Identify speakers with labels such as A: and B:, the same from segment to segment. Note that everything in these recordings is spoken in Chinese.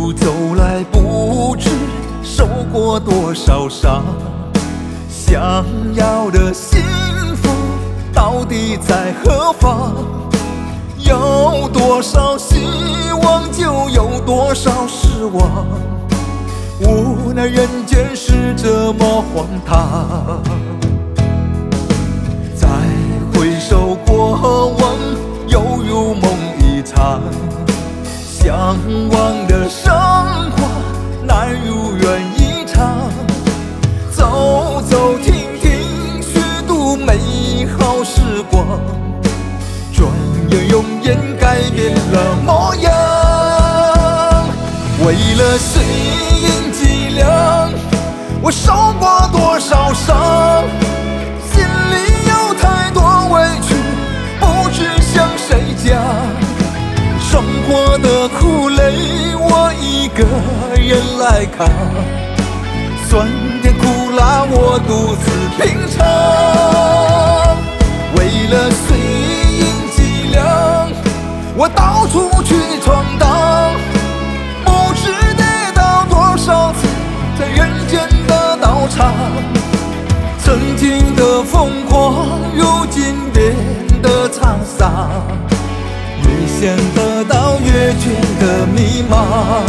A: 路走来，不知受过多少伤，想要的幸福到底在何方？有多少希望，就有多少失望。无奈人间是这么荒唐。再回首过往，犹如梦一场。向往的生活，难如愿以偿。走走停停，虚度美好时光。转眼容颜改变了模样。为了碎银几两，我受过多少伤。心里有太多委屈，不知向谁讲。生活的苦累，我一个人来扛。酸甜苦辣，我独自品尝。为了碎银几两，我到处去闯荡。不知跌倒多少次，在人间的道场。曾经的疯狂，如今变得沧桑。越陷得到越觉得迷茫。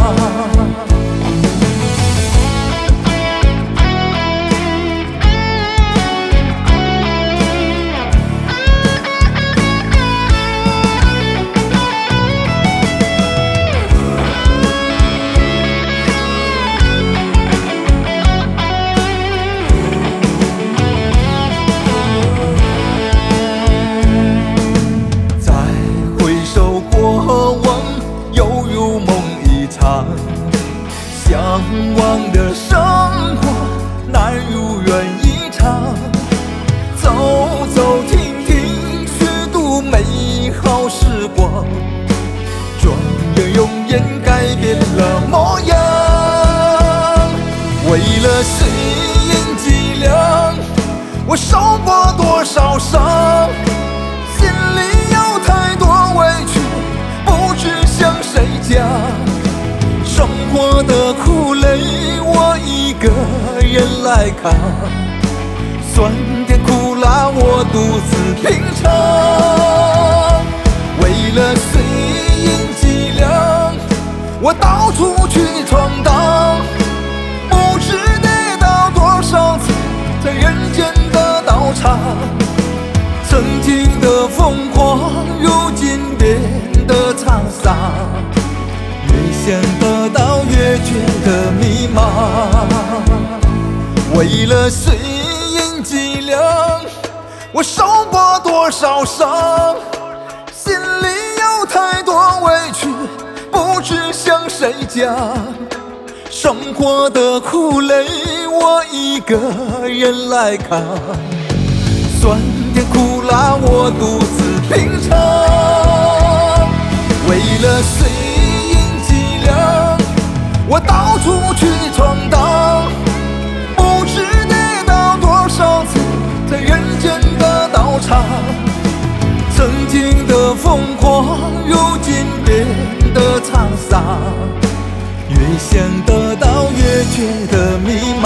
A: 向往的生活，难如愿以偿。走走停停，虚度美好时光。转眼容颜改变了模样。为了碎银几两，我受过多少伤。心里有太多委屈，不知向谁讲。生活的苦累，我一个人来扛。酸甜苦辣，我独自品尝。为了碎银几两，我到处去闯荡。不知跌倒多少次，在人间的道场。曾经的疯狂，如今变得沧桑。越陷得到越觉得迷茫。为了碎银几两，我受过多少伤。心里有太多委屈，不知向谁讲。生活的苦累，我一个人来扛。酸甜苦辣，我独自品尝。为了碎我到处去闯荡。不知跌倒多少次，在人间的道场。曾经的疯狂，如今变得沧桑。越陷得到越觉得迷茫。